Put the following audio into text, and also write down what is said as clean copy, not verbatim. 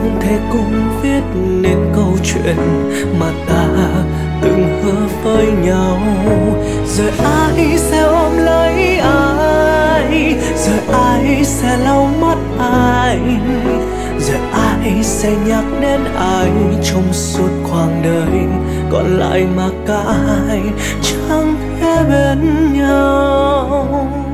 không thể cùng viết nên câu chuyện mà ta từng hứa với nhau. Rồi ai sẽ ôm lấy ai, rồi ai sẽ lau mắt ai, rồi ai sẽ nhắc đến ai trong suốt quãng đời còn lại mà cả hai chẳng thể bên nhau.